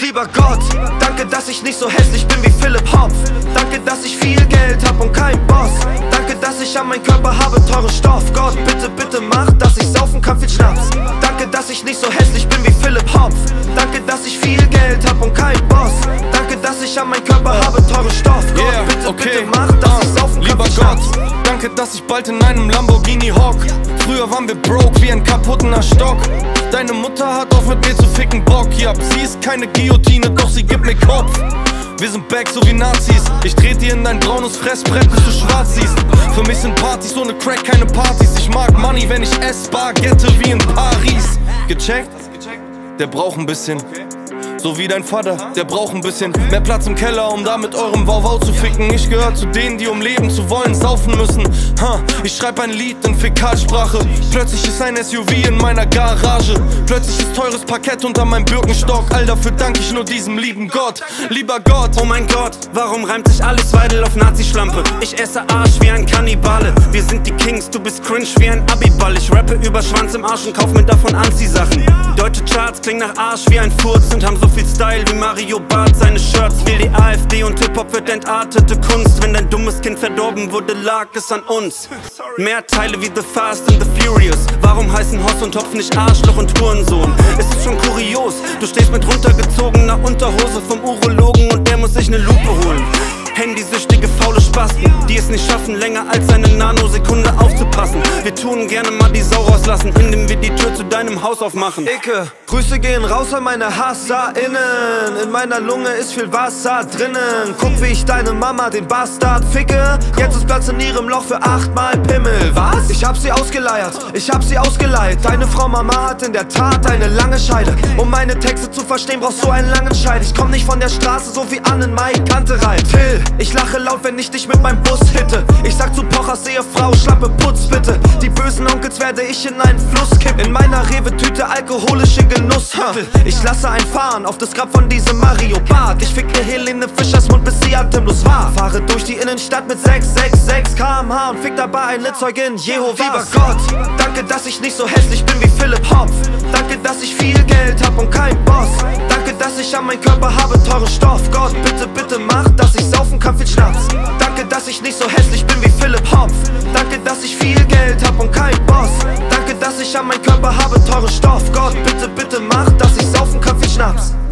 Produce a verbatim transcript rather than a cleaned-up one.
Lieber Gott, danke, dass ich nicht so hässlich bin wie Philipp Hopf. Danke, dass ich viel Geld hab und kein Boss. Danke, dass ich an meinem Körper habe teuren Stoff. Gott, bitte, bitte mach, dass ich saufen kann, viel Schnaps. Danke, dass ich nicht so hässlich bin wie Philipp Hopf. Danke, dass ich viel Geld hab und kein Boss. Danke, dass ich an meinem Körper habe teuren Stoff. Gott, yeah, bitte, okay. bitte mach, dass ich saufen kann, Lieber viel Schnaps. Gott, danke, dass ich bald in einem Lamborghini hock. Früher waren wir broke wie ein kaputtener Stock. Deine Mutter hat auf mit mir zu ficken Bock. Ja, sie ist keine Guillotine, doch sie gibt mir Kopf. Wir sind back, so wie Nazis. Ich dreh dir in dein braunes Fressbrett, bis du schwarz siehst. Für mich sind Partys ohne Crack keine Partys. Ich mag Money, wenn ich ess Baguette wie in Paris. Gecheckt? Der braucht ein bisschen. So wie dein Vater, der braucht ein bisschen mehr Platz im Keller, um da mit eurem Wauwau zu ficken. Ich gehör zu denen, die um leben zu wollen saufen müssen. Ha, ich schreib ein Lied in Fäkalsprache. Plötzlich ist ein S U V in meiner Garage. Plötzlich ist teures Parkett unter meinem Birkenstock. All dafür danke ich nur diesem lieben Gott. Lieber Gott. Oh mein Gott, warum reimt sich alles Weidel auf Nazi-Schlampe? Ich esse Arsch wie ein Kannibale. Wir sind die Kings, du bist cringe wie ein Abiball. Ich rappe über Schwanz im Arsch und kauf mir davon Anziehsachen. Deutsche Charts klingen nach Arsch wie ein Furz und haben so viel Style wie Mario Barth seine Shirts. Will die A F D und Hip-Hop wird entartete Kunst. Wenn dein dummes Kind verdorben wurde, lag es an uns. Mehr Teile wie The Fast and the Furious. Warum heißen Hoss und Hopf nicht Arschloch und Hurensohn? Es ist schon kurios, du stehst mit runtergezogener Unterhose vom Urologen und der muss sich ne Lupe holen. Handysüchtige, faule Spasten, die es nicht schaffen, länger als eine Nanosekunde aufzupassen. Wir tun gerne mal die Sau rauslassen, indem wir die Tür zu deinem Haus aufmachen. Icke, Grüße gehen raus an meine HasserInnen. In meiner Lunge ist viel Wasser drinnen. Guck, wie ich deine Mama, den Bastard, ficke. Jetzt ist Platz in ihrem Loch für achtmal Pimmel. Was? Ich hab sie ausgeleiert, ich hab sie ausgeleiht. Deine Frau Mama hat in der Tat eine lange Scheide. Um meine Texte zu verstehen, brauchst du einen langen Scheid. Ich komm nicht von der Straße, so wie Annenmai Kanterei. Till, ich lache laut, wenn ich dich mit meinem Bus hitte. Ich sag zu Pochers Ehefrau, Schlampe, putz bitte. Die bösen Onkels werde ich in einen Fluss kippen. In meiner Rewe-Tüte alkoholische Genussmittel. Ich lasse einfahren auf das Grab von diesem Mario Barth. Ich ficke Helene Fischers Mund, bis sie atemlos war. Fahre durch die Innenstadt mit sechs sechs sechs Kilometer pro Stunde und fick dabei ein Litzeugin Jehovas. Lieber Gott, danke, dass ich nicht so hässlich bin wie Philipp Hopf. Danke, dass ich viel Geld hab und kein Boss. Danke, dass ich an meinem Körper habe teuren Stoff. Gott, bitte, bitte mach, dass ich saufen kann, viel Schnaps. Danke, dass ich nicht so hässlich bin wie Philipp Hopf. Danke, dass ich viel Geld hab und kein Boss. Danke, dass ich an meinem Körper habe teuren Stoff. Gott, bitte, bitte mach, dass ich saufen kann, viel Schnaps.